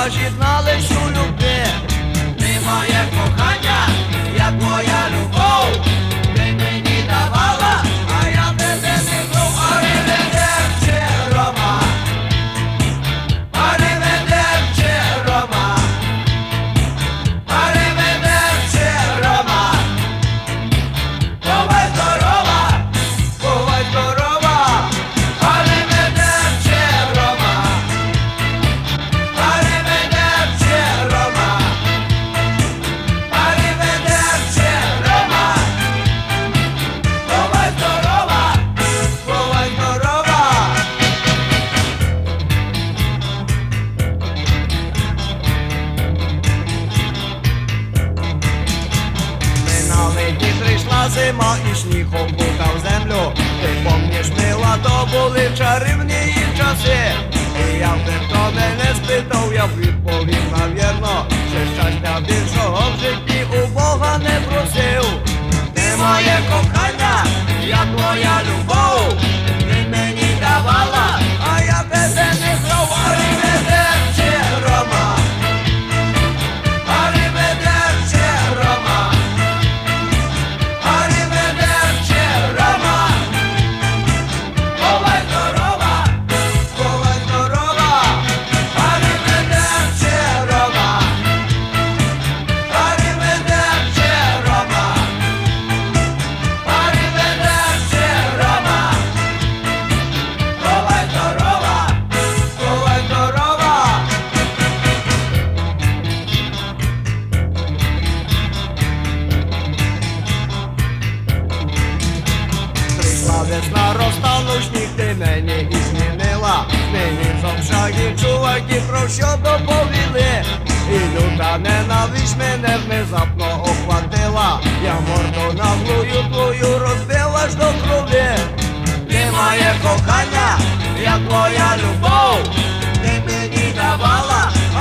роз'єднались у любві. Ти моє кохання, я твоя любов. Ти мені давала, а я тебе не брав. Ареведерче, Рома. Ареведерче, Рома. Ареведерче, Рома. Бувай здорова, бувай здорова. Ареведерче, Рома. Ареведерче, Рома. Ареведерче, Рома. Бувай здорова, бувай здорова. Минали дні, прийшла зима і сніг оббухав землю. Ти помніш, мила, то були чарівні її часи. І я хто мене спитав, я відповів, навірно, що щастя більшого в житті у Бога не просив. Ти моє кохання, я твоя любов. Ти мені давала, а я тебе не брав. Ареведерче, Рома. Ареведерче, Рома. Ареведерче, Рома. Бувай здорова, бувай здорова. Ареведерче, Рома. Ареведерче, Рома. Ареведерче, Рома. Бувай здорова, бувай здорова. Прийшла весна, розтанув сніг, ти мені і змінила. Нині зовшаги чуваки про що доповіли. І люта ненависть мене внезапно охватила. Я морду наглую твою розбила ж до крові. Ти моє кохання, я твоя любов. Ти мені давала,